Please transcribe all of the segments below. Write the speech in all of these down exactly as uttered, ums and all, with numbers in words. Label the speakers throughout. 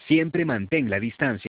Speaker 1: Siempre mantén la distancia.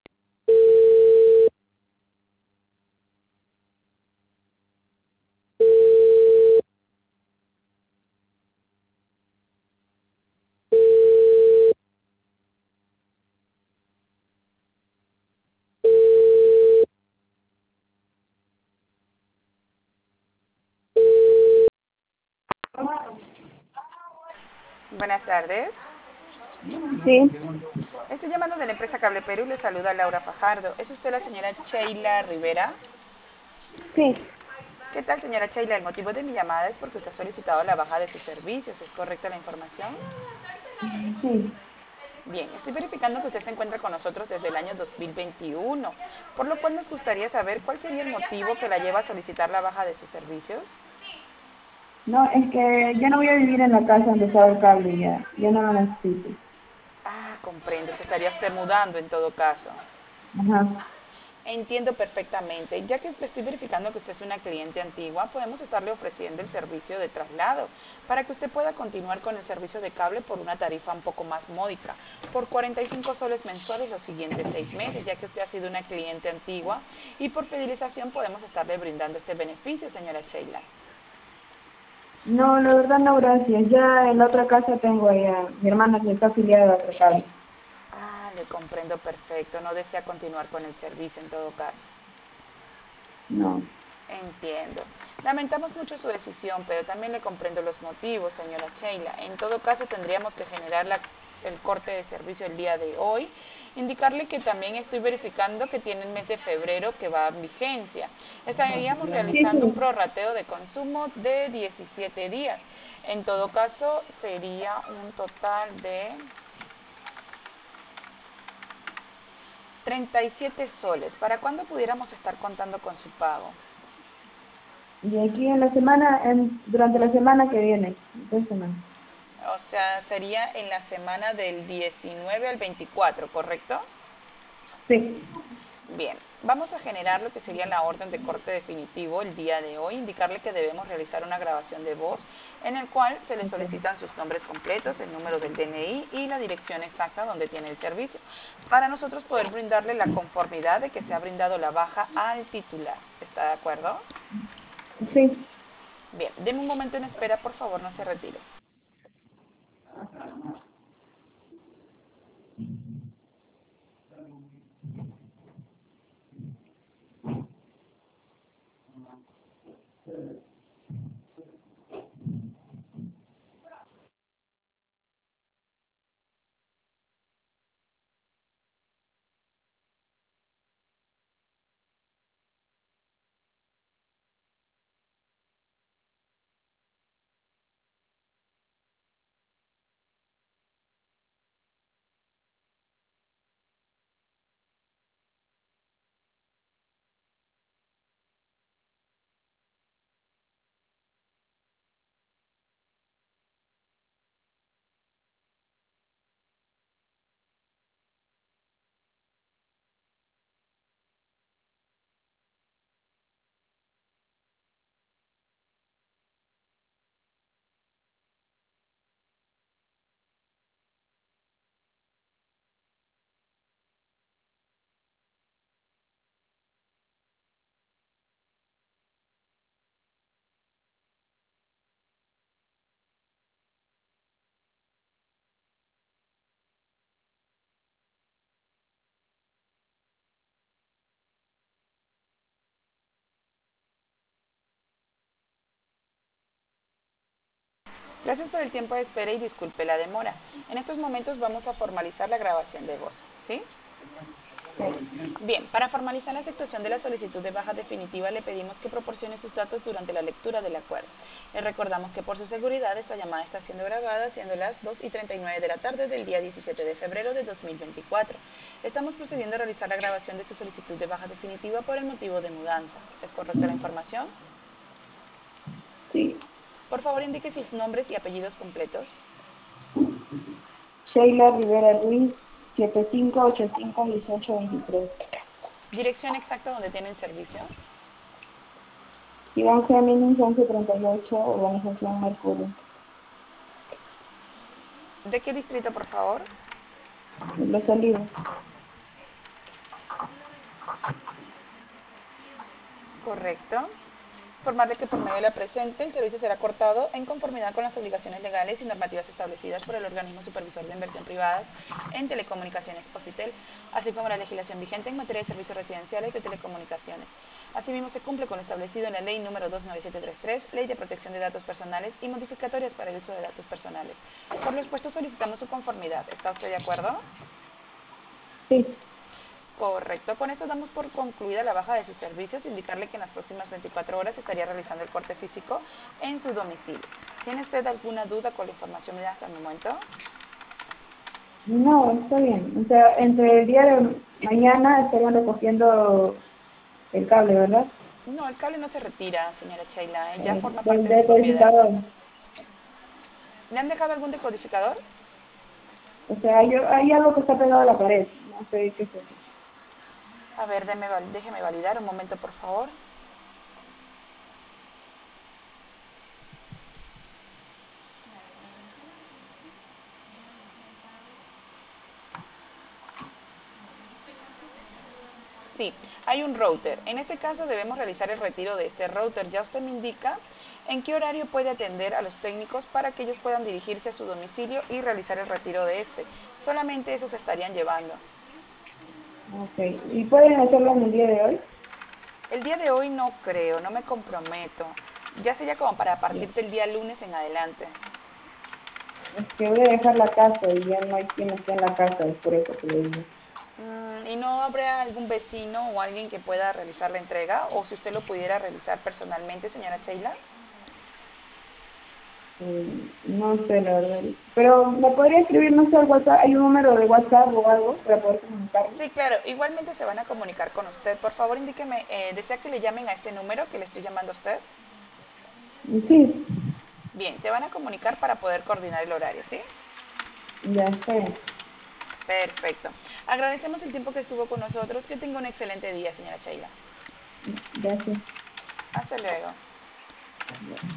Speaker 2: Buenas tardes.
Speaker 3: Sí,
Speaker 2: Estoy llamando de la empresa Cable Perú y le saluda Laura Fajardo. ¿Es usted la señora Sheila Rivera?
Speaker 3: sí,
Speaker 2: ¿Qué tal, señora Sheila? El motivo de mi llamada es porque usted ha solicitado la baja de sus servicios. ¿Es correcta la información?
Speaker 3: sí.
Speaker 2: Bien, estoy verificando que usted se encuentra con nosotros desde el año dos mil veintiuno, por lo cual nos gustaría saber cuál sería el motivo que la lleva a solicitar la baja de sus servicios.
Speaker 3: No, es que ya no voy a vivir en la casa donde estaba el cable ya. Ya no lo necesito.
Speaker 2: Ah, comprendo, se estaría usted mudando en todo caso.
Speaker 3: Ajá.
Speaker 2: Entiendo perfectamente. Ya que estoy verificando que usted es una cliente antigua, podemos estarle ofreciendo el servicio de traslado para que usted pueda continuar con el servicio de cable por una tarifa un poco más módica, por cuarenta y cinco soles mensuales los siguientes seis meses, ya que usted ha sido una cliente antigua y por fidelización podemos estarle brindando este beneficio, señora Sheila.
Speaker 3: No, la verdad no, gracias. Ya en la otra casa tengo allá. Mi hermana que está afiliada a otro cable.
Speaker 2: Ah, le comprendo perfecto. No desea continuar con el servicio en todo caso.
Speaker 3: No.
Speaker 2: Entiendo. Lamentamos mucho su decisión, pero también le comprendo los motivos, señora Sheila. En todo caso, tendríamos que generar la- el corte de servicio el día de hoy. Indicarle que también estoy verificando que tiene el mes de febrero que va en vigencia. Estaríamos
Speaker 3: Sí,
Speaker 2: realizando un
Speaker 3: sí.
Speaker 2: prorrateo de consumo de diecisiete días. En todo caso, sería un total de treinta y siete soles. ¿Para cuándo pudiéramos estar contando con su pago?
Speaker 3: Y aquí en la semana, en, durante la semana que viene. Dos semanas.
Speaker 2: O sea, sería en la semana del diecinueve al veinticuatro, ¿correcto?
Speaker 3: Sí.
Speaker 2: Bien, vamos a generar lo que sería la orden de corte definitivo el día de hoy, indicarle que debemos realizar una grabación de voz en el cual se le
Speaker 3: Ok.
Speaker 2: solicitan sus nombres completos, el número del D N I y la dirección exacta donde tiene el servicio, para nosotros poder brindarle la conformidad de que se ha brindado la baja al titular. ¿Está de acuerdo?
Speaker 3: Sí.
Speaker 2: Bien, deme un momento en espera, por favor, no se retire. Gracias por el tiempo de espera y disculpe la demora. En estos momentos vamos a formalizar la grabación de voz, ¿sí? Bien, para formalizar la aceptación de la solicitud de baja definitiva le pedimos que proporcione sus datos durante la lectura del acuerdo. Le recordamos que por su seguridad esta llamada está siendo grabada siendo las dos y treinta y nueve de la tarde del día diecisiete de febrero de dos mil veinticuatro. Estamos procediendo a realizar la grabación de su solicitud de baja definitiva por el motivo de mudanza. ¿Es correcta la información?
Speaker 3: Sí.
Speaker 2: Por favor, indique sus nombres y apellidos completos.
Speaker 3: Sheila Rivera Ruiz, siete cinco ocho cinco dieciocho veintitrés.
Speaker 2: Dirección exacta donde tiene el servicio.
Speaker 3: Iván Géminis, once treinta y ocho, Organización Mercurio.
Speaker 2: ¿De qué distrito, por favor?
Speaker 3: Los Olivos.
Speaker 2: Correcto. Informarle que por medio de la presente el servicio será cortado en conformidad con las obligaciones legales y normativas establecidas por el organismo supervisor de inversión privadas en telecomunicaciones OCITEL, así como la legislación vigente en materia de servicios residenciales de telecomunicaciones. Asimismo, se cumple con lo establecido en la Ley número dos nueve siete tres tres, Ley de Protección de Datos Personales y modificatorias para el uso de datos personales. Por lo expuesto, solicitamos su conformidad. ¿Está usted de acuerdo?
Speaker 3: Sí.
Speaker 2: Correcto, con esto damos por concluida la baja de sus servicios, indicarle que en las próximas veinticuatro horas estaría realizando el corte físico en su domicilio. ¿Tiene usted alguna duda con la información me hasta el momento?
Speaker 3: No, está bien. O sea, entre el día de mañana estarían recogiendo el cable, ¿verdad?
Speaker 2: No, el cable no se retira, señora Sheila, ya
Speaker 3: Eh,
Speaker 2: forma
Speaker 3: del
Speaker 2: parte de su propiedad.
Speaker 3: decodificador.
Speaker 2: ¿Le han dejado algún decodificador?
Speaker 3: O sea, hay, hay algo que está pegado a la pared. No sé qué es eso.
Speaker 2: A ver, déme, déjeme validar un momento, por favor. Sí, hay un router. En este caso debemos realizar el retiro de este router. Ya usted me indica en qué horario puede atender a los técnicos para que ellos puedan dirigirse a su domicilio y realizar el retiro de este. Solamente eso se estarían llevando.
Speaker 3: Ok. ¿Y pueden hacerlo en el día de hoy?
Speaker 2: El día de hoy no creo, no me comprometo. Ya sería como para
Speaker 3: Bien.
Speaker 2: partir del día lunes en adelante.
Speaker 3: Es que voy a dejar la casa y ya no hay quien esté en la casa, es por eso que le digo.
Speaker 2: Mm, ¿Y no habrá algún vecino o alguien que pueda realizar la entrega? ¿O si usted lo pudiera realizar personalmente, señora Sheila?
Speaker 3: Mm, no sé, la verdad. Pero me podría escribir, no sé, al WhatsApp, hay un número de WhatsApp o algo para poder comunicarme.
Speaker 2: Sí, claro. Igualmente se van a comunicar con usted. Por favor, indíqueme, eh, ¿desea que le llamen a este número que le estoy llamando a usted?
Speaker 3: Sí,
Speaker 2: Bien, se van a comunicar para poder coordinar el horario, ¿sí?
Speaker 3: ya está bien.
Speaker 2: Perfecto. Agradecemos el tiempo que estuvo con nosotros. Que tenga un excelente día, señora Sheila.
Speaker 3: Gracias.
Speaker 2: Hasta luego.